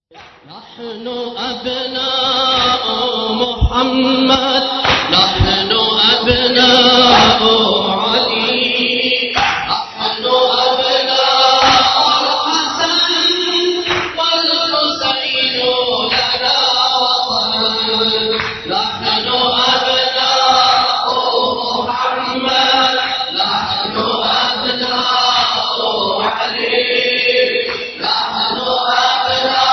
نحن أبناء محمد، نحن أبناء علي، نحن أبناء الحسن والحسين لنا وطن، نحن أبناء محمد، نحن أبناء علي، نحن أبناء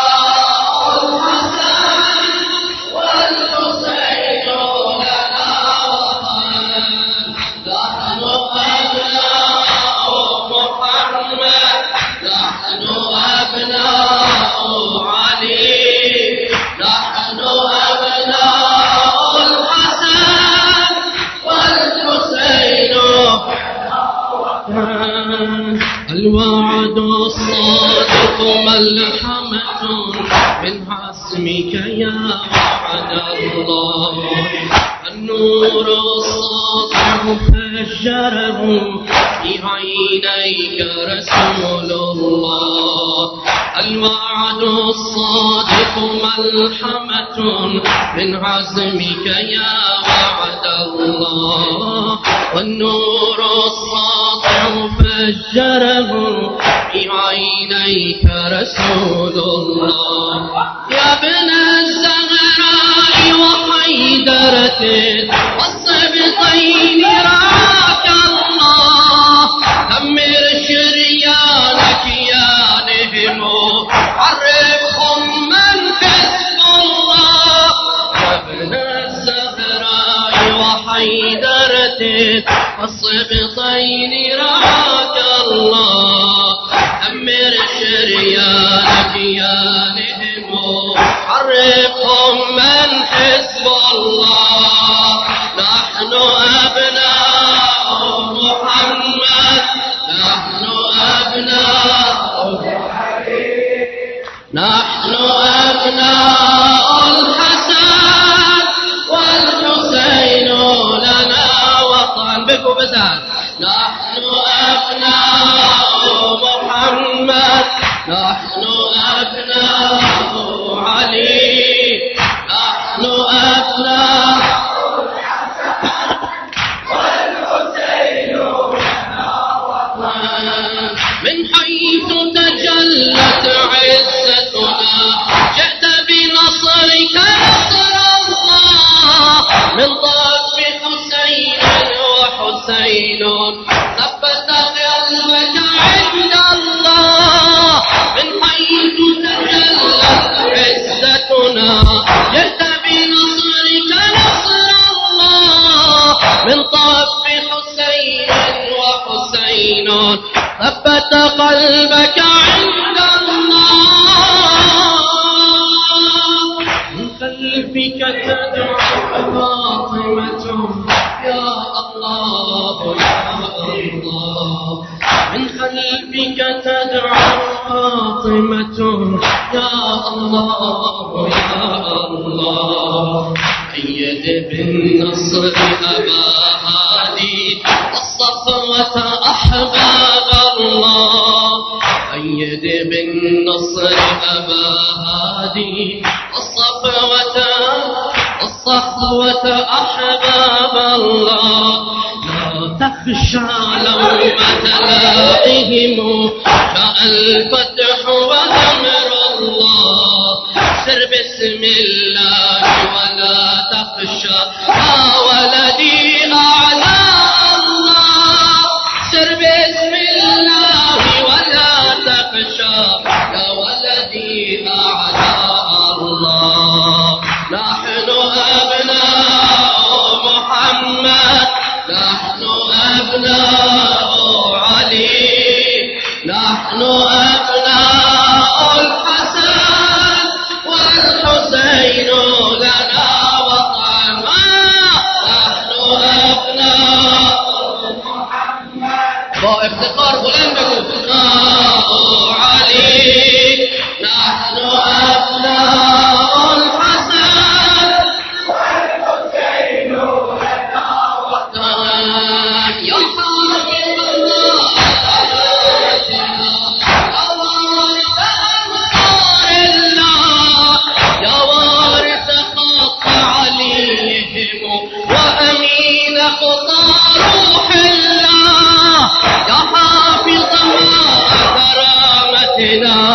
الوعد الصادق ملحمة من عزمك يا وعد الله، النور الساطع فجره في عينيك رسول الله، الوعد الصادق ملحمة من عزمك يا وعد الله، والنور الساطع فجره في عينيك رسول الله، يا ابن الزهراء وحيدرة والسبطين رعاك الله، دمر شريانك يا نهم عرفهم من حزب الله، يا ابن الزهراء وحيدرة والسبطين رعاك الله، دمر شريانك يا نهم عرفهم من حزب الله، نحن أبناء محمد، نحن أبناء نحن أبناء الحسن والحسين لنا وطن، بكم بزاد، نحن أبناء محمد، نحن أبناء علي، نحن أبناء والحسين لنا وطن، من حيث تجلت عزتنا جئت بنصرك نصر الله، من ضرب حسين وحسين ثبت قلبك عند الله، من حيث تجلت عزتنا جئت بنصرك نصر الله، من طرف حسين وحسين ثبت قلبك عند الله، من خلفك تدعو فاطمة يا الله يا الله، من خلفك تدعو فاطمة يا الله يا الله، أيد بالنصر أبا هادي والصفوة أحباب الله، أيد بالنصر أبا هادي والصفوة أحباب الله، لا تخشى لومة لائهم جاء الفتح وأمر الله، سر بسم الله ولا تخشى يا ولدي أعداء الله، سر بسم الله ولا تخشى يا ولدي أعداء الله، نحن أبناء محمد، نحن أبناء علي، نحن أبناء الحسن والحسين لنا وطن، نحن أبناء محمد وافتقار بلند أبناء علي، نحن أبناء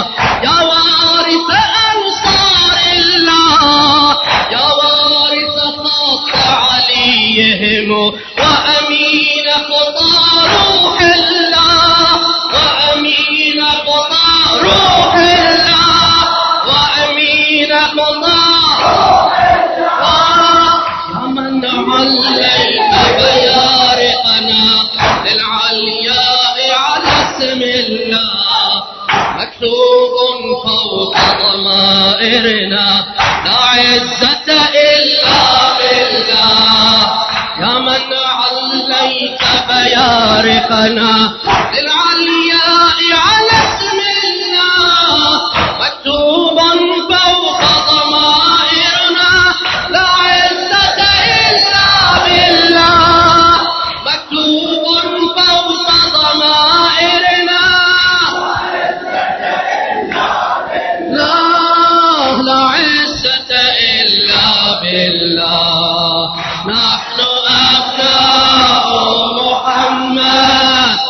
يا وارث أنصار الله يا وارث خط عليهم وأمين خطى روح الله وأمين خطى روح الله وأمين خطى روح الله يا من عليك بيارقنا للعلياء على اسم الله مكتوب فوق ضمائرنا لا عزة إلا بالله يا من عليك بيارقنا للعلياء على اسم الله مكتوب فوق ضمائرنا لا عزة إلا بالله مكتوب فوق ضمائرنا لا عزة إلا بالله نحن أبناء محمد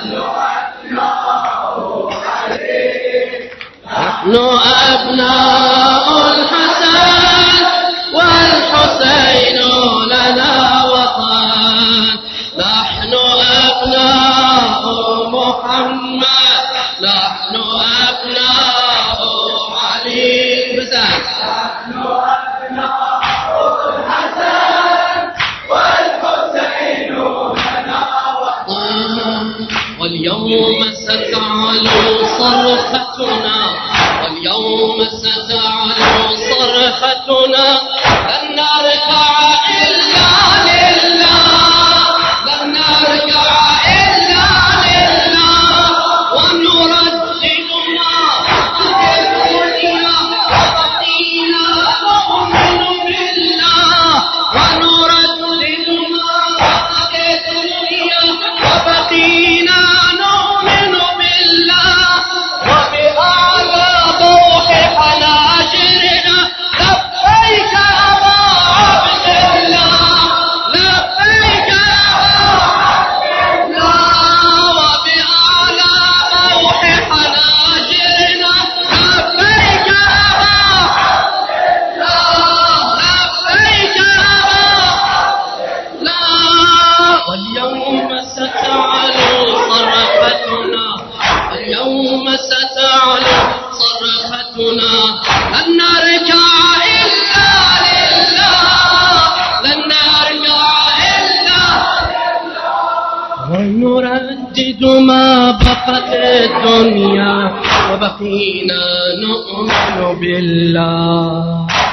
نحن أبناء الحسن والحسين لنا وطن نحن أبناء محمد نحن أبناء علي بزاز نحن أبناء الحسن والحسين لنا وطن واليوم ستعلو صرختنا واليوم ستعلو صرختنا لن نركع إلا لله لن نركع إلا لله ونردد ما في الدنيا وبقينا نؤمن بالله ونردد ما في الدنيا وبقينا نؤمن بالله وبأعلى ضوح حناجرنا لبيك أبا عبد الله لبيك أبا وبأعلى ضوح حناجرنا لبيك أبا لبيك أبا واليوم ستعلو صرختنا اليوم ستعلو صرختنا لن نرجع إلا لله لن نرجع إلا ونردد ما بقت الدنيا وبقينا نؤمن بالله